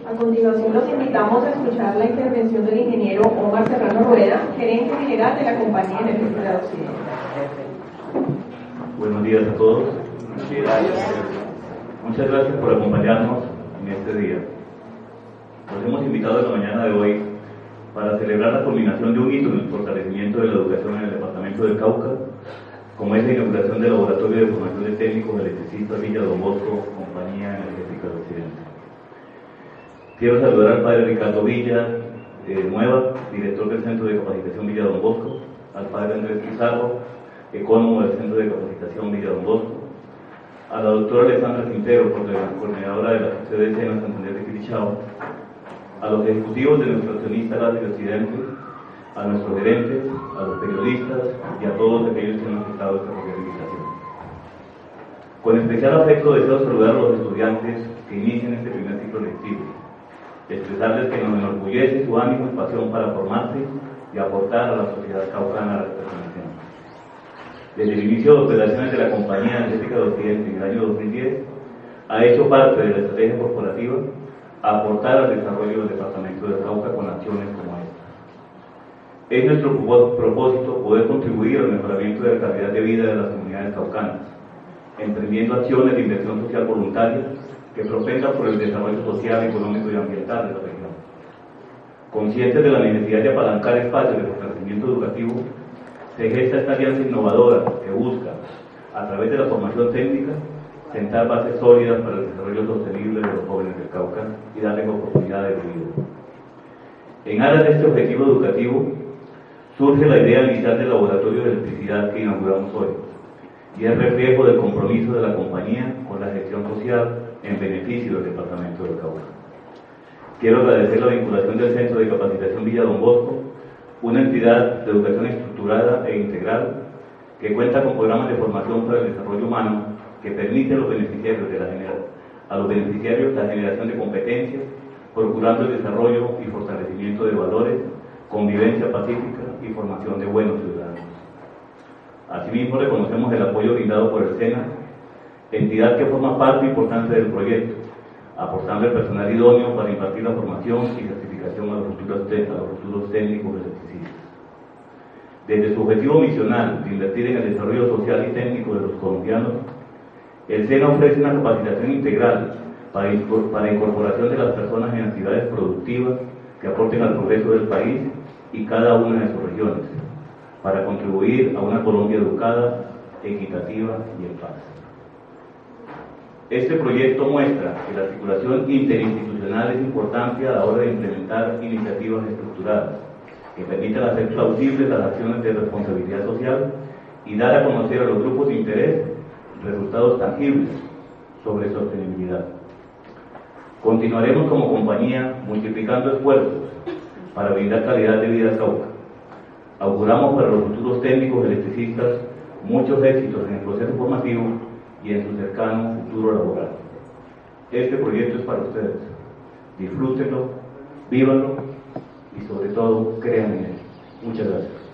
A continuación los invitamos a escuchar la intervención del ingeniero Omar Serrano Rueda, gerente general de la Compañía Energética de Occidente. Buenos días a todos. Muchas gracias por acompañarnos en este día. Nos hemos invitado en la mañana de hoy para celebrar la culminación de un hito en el fortalecimiento de la educación en el departamento del Cauca, como es la inauguración del Laboratorio de Formación de Técnicos Electricistas Villa Don Bosco, Compañía Energética de Occidente. Quiero saludar al padre Ricardo Villa Nueva, director del Centro de Capacitación Villa Don Bosco, al padre Andrés Pizarro, ecónomo del Centro de Capacitación Villa Don Bosco, a la doctora Alessandra Quintero, coordinadora de la sede de Sena Santander de Quilichao, a los ejecutivos de nuestro accionista Gas de Occidente, a nuestros gerentes, a los periodistas y a todos aquellos que han aceptado esta cordial invitación. Con especial afecto deseo saludar a los estudiantes que inician este primer ciclo lectivo, expresarles que nos enorgullece su ánimo y pasión para formarse y aportar a la sociedad caucana a la que pertenecemos. Desde el inicio de operaciones de la Compañía Energética de Occidente en el año 2010, ha hecho parte de la estrategia corporativa a aportar al desarrollo del departamento de Cauca con acciones como esta. Es nuestro propósito poder contribuir al mejoramiento de la calidad de vida de las comunidades caucanas, emprendiendo acciones de inversión social voluntaria que propendan por el desarrollo social, económico y ambiental de la región. Conscientes de la necesidad de apalancar espacios de fortalecimiento educativo, se gesta esta alianza innovadora que busca, a través de la formación técnica, sentar bases sólidas para el desarrollo sostenible de los jóvenes del Cauca y darles oportunidades de vida. En aras de este objetivo educativo, surge la idea inicial del laboratorio de electricidad que inauguramos hoy, y es reflejo del compromiso de la compañía con la gestión social en beneficio del departamento del Cauca. Quiero agradecer la vinculación del Centro de Capacitación Villa Don Bosco, una entidad de educación estructurada e integral que cuenta con programas de formación para el desarrollo humano que permite a los beneficiarios la generación de competencias, procurando el desarrollo y fortalecimiento de valores, convivencia pacífica y formación de buenos ciudadanos. Asimismo, reconocemos el apoyo brindado por el SENA, entidad que forma parte importante del proyecto, aportando el personal idóneo para impartir la formación y certificación a los futuros técnicos electricistas. Desde su objetivo misional de invertir en el desarrollo social y técnico de los colombianos, el SENA ofrece una capacitación integral para incorporación de las personas en actividades productivas que aporten al progreso del país y cada una de sus regiones, para contribuir a una Colombia educada, equitativa y en paz. Este proyecto muestra que la articulación interinstitucional es importante a la hora de implementar iniciativas estructuradas que permitan hacer plausibles las acciones de responsabilidad social y dar a conocer a los grupos de interés resultados tangibles sobre sostenibilidad. Continuaremos como compañía multiplicando esfuerzos para brindar calidad de vida a Cauca. Auguramos para los futuros técnicos electricistas muchos éxitos en el proceso formativo y en su cercano futuro laboral. Este proyecto es para ustedes. Disfrútenlo, vívanlo y sobre todo crean en él. Muchas gracias.